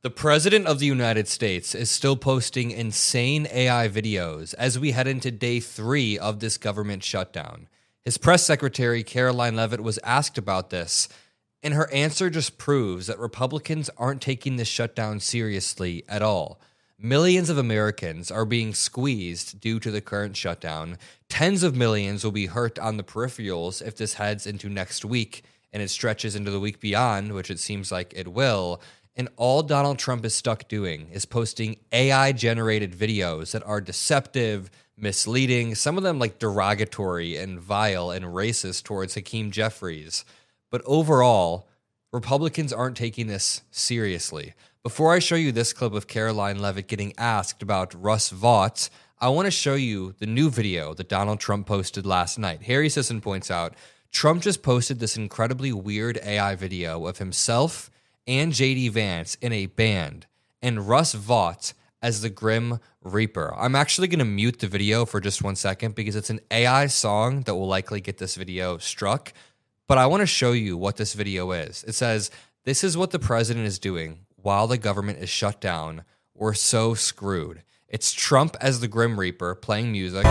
The President of the United States is still posting insane AI videos as we head into day 3 of this government shutdown. His press secretary, Karoline Leavitt, was asked about this, and her answer just proves that Republicans aren't taking this shutdown seriously at all. Millions of Americans are being squeezed due to the current shutdown. Tens of millions will be hurt on the peripherals if this heads into next week and it stretches into the week beyond, which it seems like it will. And all Donald Trump is stuck doing is posting AI-generated videos that are deceptive, misleading, some of them like derogatory and vile and racist towards Hakeem Jeffries. But overall, Republicans aren't taking this seriously. Before I show you this clip of Karoline Leavitt getting asked about Russ Vought, I want to show you the new video that Donald Trump posted last night. Harry Sisson points out, Trump just posted this incredibly weird AI video of himself and J.D. Vance in a band, and Russ Vought as the Grim Reaper. I'm actually going to mute the video for just 1 second because it's an AI song that will likely get this video struck, but I want to show you what this video is. It says, "This is what the president is doing while the government is shut down. We're so screwed." It's Trump as the Grim Reaper playing music.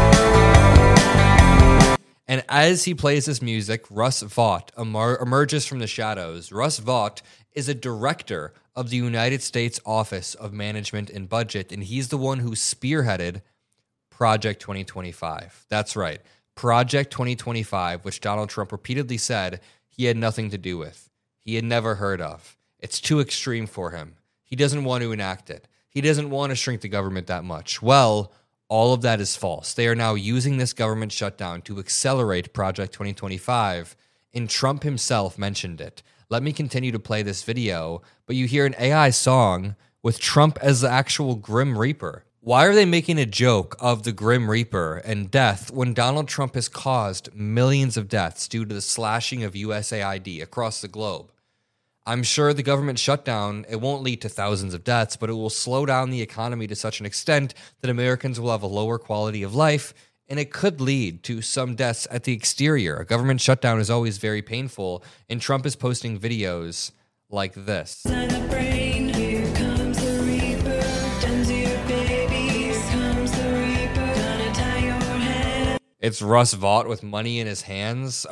And as he plays this music, Russ Vought emerges from the shadows. Russ Vought is a director of the United States Office of Management and Budget, and he's the one who spearheaded Project 2025. That's right, Project 2025, which Donald Trump repeatedly said he had nothing to do with. He had never heard of. It's too extreme for him. He doesn't want to enact it. He doesn't want to shrink the government that much. Well, all of that is false. They are now using this government shutdown to accelerate Project 2025, and Trump himself mentioned it. Let me continue to play this video, but you hear an AI song with Trump as the actual Grim Reaper. Why are they making a joke of the Grim Reaper and death when Donald Trump has caused millions of deaths due to the slashing of USAID across the globe? I'm sure the government shutdown, it won't lead to thousands of deaths, but it will slow down the economy to such an extent that Americans will have a lower quality of life, and it could lead to some deaths at the exterior. A government shutdown is always very painful, and Trump is posting videos like this. It's Russ Vought with money in his hands.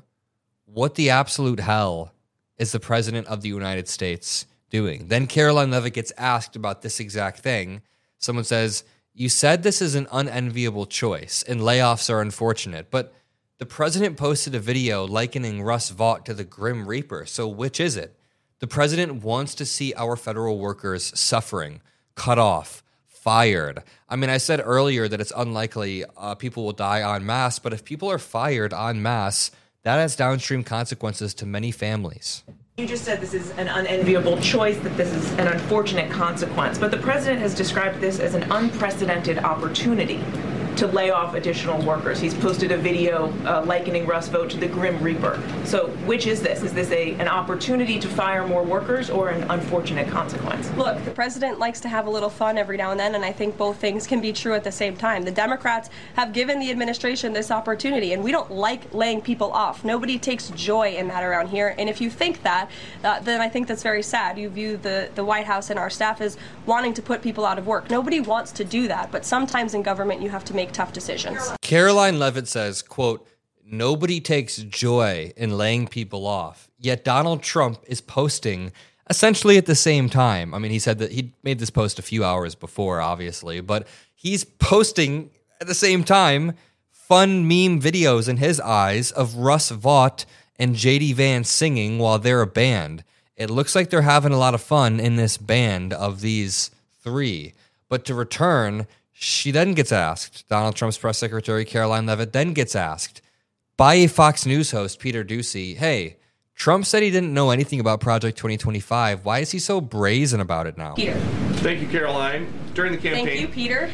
What the absolute hell is the president of the United States doing? Then Karoline Leavitt gets asked about this exact thing. Someone says, "You said this is an unenviable choice and layoffs are unfortunate, but the president posted a video likening Russ Vought to the Grim Reaper, so which is it?" The president wants to see our federal workers suffering, cut off, fired. I mean, I said earlier that it's unlikely people will die en masse, but if people are fired en masse, that has downstream consequences to many families. You just said this is an unenviable choice, that this is an unfortunate consequence, but the president has described this as an unprecedented opportunity to lay off additional workers. He's posted a video likening Russ Vought to the Grim Reaper. So which is this? Is this an opportunity to fire more workers or an unfortunate consequence? Look, the president likes to have a little fun every now and then, and I think both things can be true at the same time. The Democrats have given the administration this opportunity, and we don't like laying people off. Nobody takes joy in that around here, and if you think that, then I think that's very sad. You view the White House and our staff as wanting to put people out of work. Nobody wants to do that, but sometimes in government you have to make tough decisions. Karoline Leavitt says, quote, "Nobody takes joy in laying people off, yet Donald Trump is posting essentially at the same time." I mean, he said that he made this post a few hours before, obviously, but he's posting at the same time fun meme videos in his eyes of Russ Vought and J.D. Vance singing while they're a band. It looks like they're having a lot of fun in this band of these three. But to return, she then gets asked, Donald Trump's press secretary, Karoline Leavitt, then gets asked by a Fox News host, Peter Doocy, "Hey, Trump said he didn't know anything about Project 2025. Why is he so brazen about it now?" Peter. Thank you, Karoline. During the campaign... Thank you, Peter.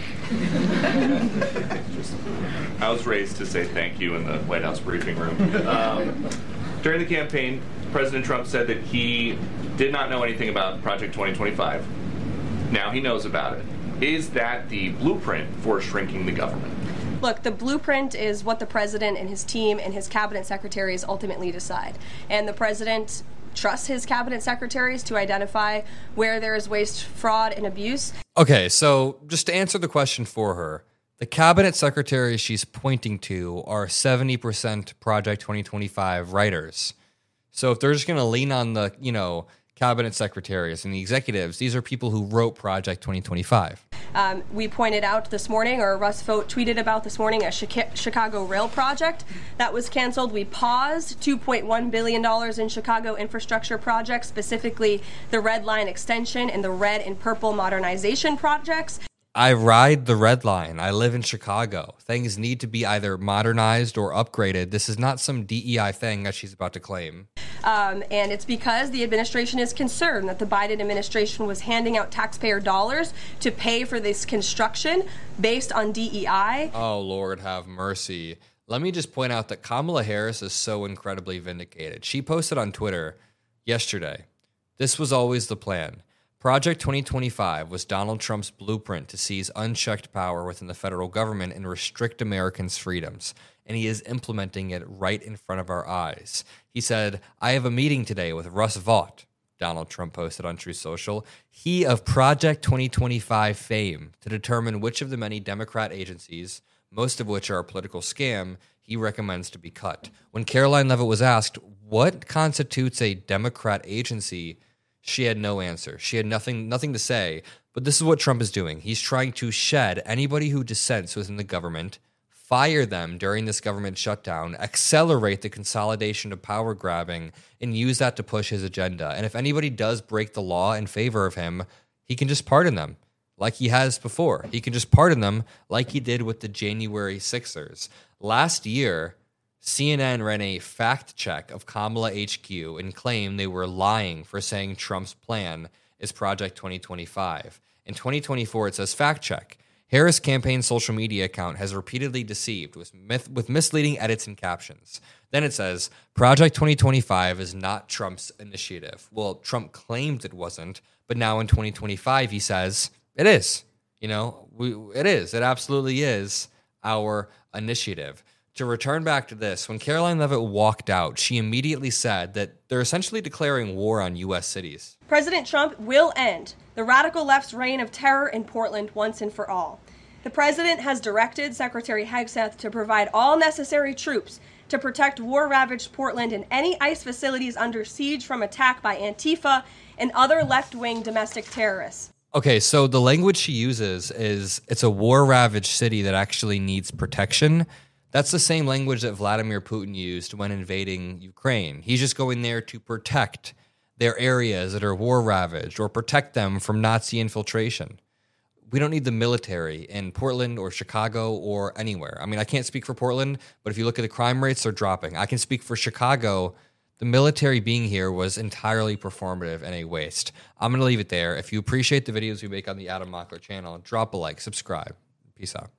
I was raised to say thank you in the White House briefing room. During the campaign, President Trump said that he did not know anything about Project 2025. Now he knows about it. Is that the blueprint for shrinking the government? Look, the blueprint is what the president and his team and his cabinet secretaries ultimately decide. And the president trust his cabinet secretaries to identify where there is waste, fraud, and abuse. Okay, so just to answer the question for her, the cabinet secretaries she's pointing to are 70% Project 2025 writers. So if they're just going to lean on the, cabinet secretaries and the executives, these are people who wrote Project 2025. We pointed out this morning, or Russ Vought tweeted about this morning, a Chicago rail project that was canceled. We paused $2.1 billion in Chicago infrastructure projects, specifically the Red Line extension and the Red and Purple modernization projects. I ride the Red Line. I live in Chicago. Things need to be either modernized or upgraded. This is not some DEI thing that she's about to claim. And it's because the administration is concerned that the Biden administration was handing out taxpayer dollars to pay for this construction based on DEI. Oh, Lord, have mercy. Let me just point out that Kamala Harris is so incredibly vindicated. She posted on Twitter yesterday, "This was always the plan. Project 2025 was Donald Trump's blueprint to seize unchecked power within the federal government and restrict Americans' freedoms, and he is implementing it right in front of our eyes." He said, "I have a meeting today with Russ Vought," Donald Trump posted on Truth Social, "he of Project 2025 fame, to determine which of the many Democrat agencies, most of which are a political scam, he recommends to be cut." When Caroline Leavitt was asked what constitutes a Democrat agency, she had no answer. She had nothing to say. But this is what Trump is doing. He's trying to shed anybody who dissents within the government, fire them during this government shutdown, accelerate the consolidation of power grabbing, and use that to push his agenda. And if anybody does break the law in favor of him, he can just pardon them like he has before. He can just pardon them like he did with the January 6ers. Last year, CNN ran a fact check of Kamala HQ and claimed they were lying for saying Trump's plan is Project 2025. In 2024, it says fact check. Harris campaign's social media account has repeatedly deceived with misleading edits and captions. Then it says Project 2025 is not Trump's initiative. Well, Trump claimed it wasn't, but now in 2025 he says it is. It is. It absolutely is our initiative. To return back to this, when Caroline Leavitt walked out, she immediately said that they're essentially declaring war on U.S. cities. President Trump will end the radical left's reign of terror in Portland once and for all. The president has directed Secretary Hegseth to provide all necessary troops to protect war-ravaged Portland and any ICE facilities under siege from attack by Antifa and other left-wing domestic terrorists. Okay, so the language she uses is it's a war-ravaged city that actually needs protection. That's the same language that Vladimir Putin used when invading Ukraine. He's just going there to protect their areas that are war-ravaged or protect them from Nazi infiltration. We don't need the military in Portland or Chicago or anywhere. I mean, I can't speak for Portland, but if you look at the crime rates, they're dropping. I can speak for Chicago. The military being here was entirely performative and a waste. I'm going to leave it there. If you appreciate the videos we make on the Adam Mockler channel, drop a like, subscribe. Peace out.